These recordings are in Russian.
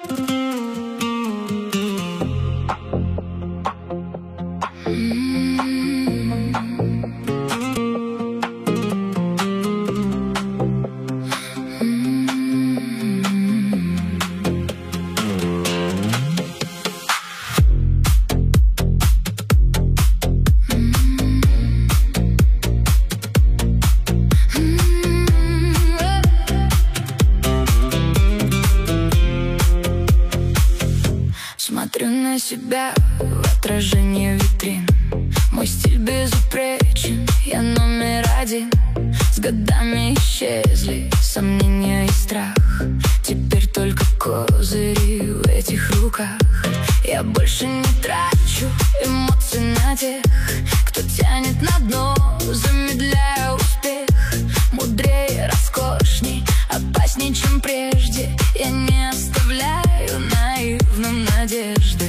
Смотрю на себя в отражении витрин. Мой стиль безупречен, я номер один. С годами исчезли сомнения и страх. Теперь только козыри в этих руках. Я больше не трачу эмоций на тех, кто тянет на дно, замедляя успех. Мудрее, роскошней, опасней, чем прежде. Я не оставляю наивным надежды.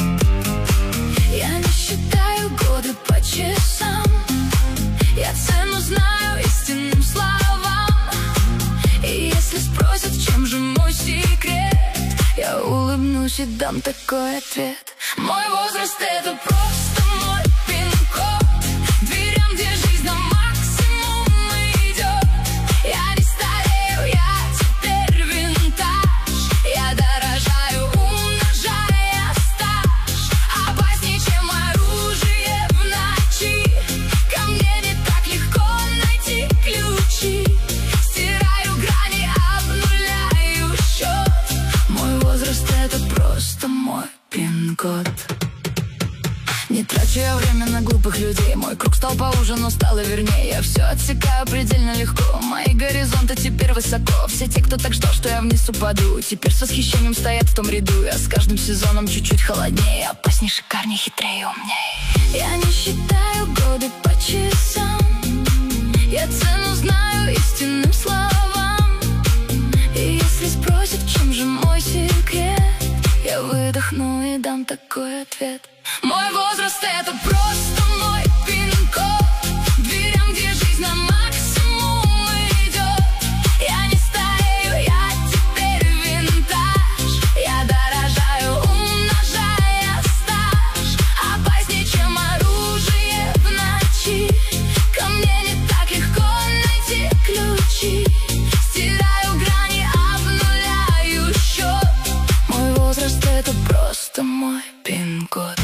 Я не считаю годы по часам. Я цену знаю истинным словам. И если спросят, в чем же мой секрет, я улыбнусь и дам такой ответ. Мой возраст — это просто мой пин-код. Дверям, где жизнь на максимум идет. Я не старею, я теперь винтаж. Я дорожаю, умножая стаж. Опаснее, чем оружие в ночи. Ко мне не так легко найти ключи. Стираю грани, обнуляю счет. Мой возраст — это просто мой пин-код. Не трачу я время на глупых людей. Мой круг стал поуже, но стало вернее. Я все отсекаю предельно легко. Мои горизонты теперь высоко. Все те, кто так ждал, что я вниз упаду, теперь с восхищением стоят в том ряду. Я с каждым сезоном чуть-чуть холоднее. Опасней, шикарней, хитрее, умнее. Я не считаю годы по часам. Я цену знаю истинным словам. И если спросят, в чем же мой секрет, я выдохну и дам такой ответ. Мой возраст — это просто мой пин-код. Дверям, где жизнь на максимум идет. Я не старею, я теперь винтаж. Я дорожаю, умножая стаж. Опаснее, чем оружие в ночи. Ко мне не так легко найти ключи. Стираю грани, обнуляю счет. Мой возраст — это просто мой пин-код.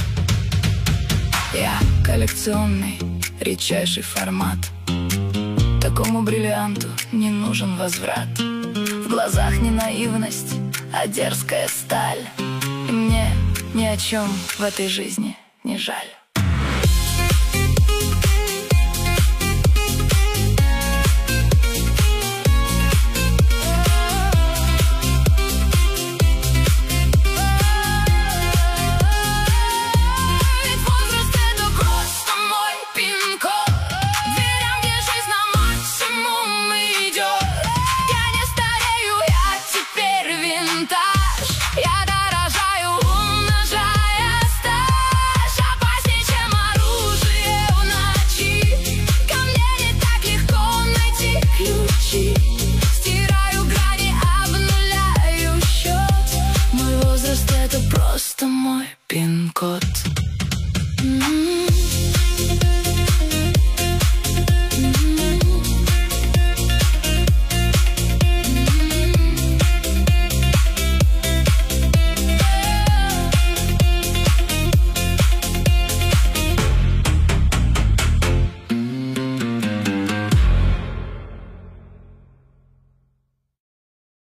Я коллекционный, редчайший формат. Такому бриллианту не нужен возврат. В глазах не наивность, а дерзкая сталь. И мне ни о чем в этой жизни не жаль.